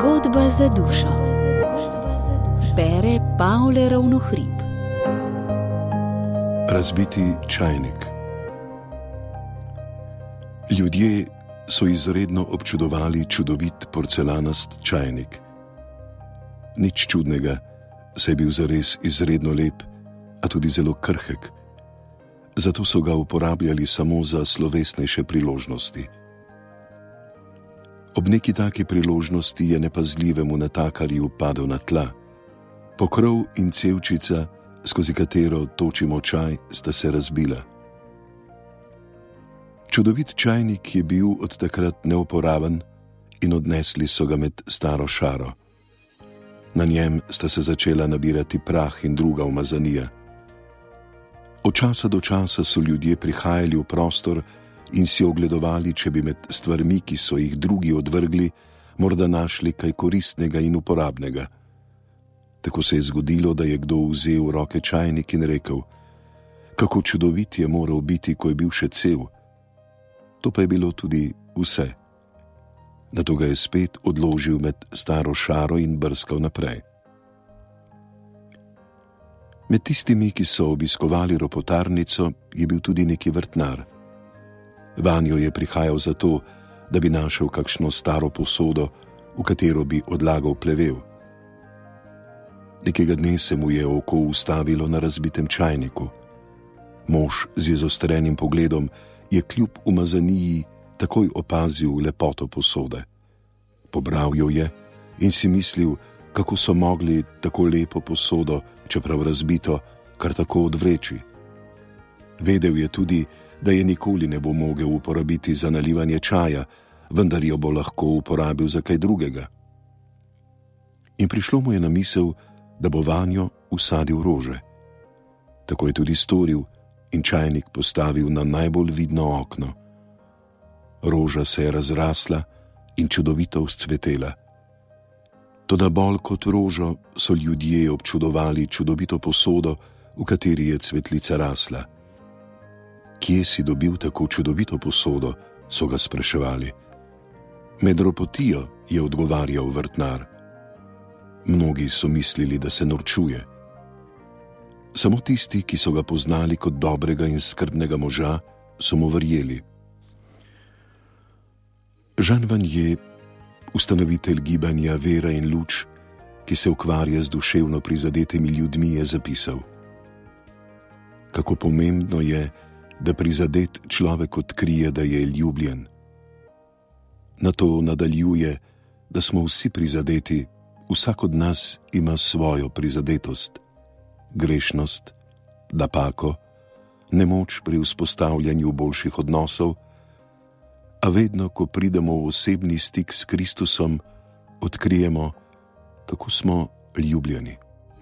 Zgodba za dušo. Bere Pavle Ravnohrib. Razbiti čajnik. Ljudje so izredno občudovali čudovit porcelanast čajnik. Nič čudnega, saj je bil zares izredno lep, a tudi zelo krhek. Zato so ga uporabljali samo za slovesnejše priložnosti. Ob neki taki priložnosti je nepazljivemu natakarju padel na tla. Pokrov in cevčica, skozi katero točimo čaj, sta se razbila. Čudovit čajnik je bil od takrat neuporaben in odnesli so ga med staro šaro. Na njem sta se začela nabirati prah in druga umazanija. Od časa do časa so ljudje prihajali v prostor in si ogledovali, če bi med stvarmi, ki so jih drugi odvrgli, morda našli kaj koristnega in uporabnega. Tako se je zgodilo, da je kdo vzel v roke čajnik in rekel: kako čudovit je moral biti, ko je bil še cel. To pa je bilo tudi vse. Nato ga je spet odložil med staro šaro in brskal naprej. Med tistimi, ki so obiskovali ropotarnico, je bil tudi neki vrtnar. Vanjo je prihajal zato, da bi našel kakšno staro posodo, v katero bi odlagal plevel. Nekega dne se mu je oko ustavilo na razbitem čajniku. Mož z izostrenim pogledom je kljub umazaniji takoj opazil lepoto posode. Pobral jo je in si mislil, kako so mogli tako lepo posodo, čeprav razbito, kar tako odvreči. Vedel je tudi, da je nikoli ne bo mogel uporabiti za nalivanje čaja, vendar jo bo lahko uporabil za kaj drugega. In prišlo mu je na misel, da bo vanjo usadil rože. Tako je tudi storil in čajnik postavil na najbolj vidno okno. Roža se je razrasla in čudovito vzcvetela. Toda bolj kot rožo so ljudje občudovali čudovito posodo, v kateri je cvetlica rasla. Kje si dobil tako čudovito posodo, so ga spraševali. Med ropotijo, je odgovarjal vrtnar. Mnogi so mislili, da se norčuje. Samo tisti, ki so ga poznali kot dobrega in skrbnega moža, so mu verjeli. Jean Vanier, ustanovitelj gibanja Vera in luč, ki se ukvarja z duševno prizadetimi ljudmi, je zapisal: kako pomembno je, da prizadet človek odkrije, da je ljubljen. Nato nadaljuje, da smo vsi prizadeti, vsak od nas ima svojo prizadetost, grešnost, napako, nemoč pri vzpostavljanju boljših odnosov, a vedno, ko pridemo v osebni stik s Kristusom, odkrijemo, kako smo ljubljeni.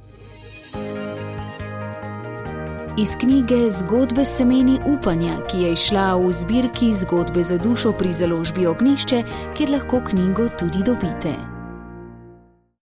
Iz knjige Zgodbe s semeni upanja, ki je izšla v zbirki Zgodbe za dušo pri založbi Ognjišče, kjer lahko knjigo tudi dobite.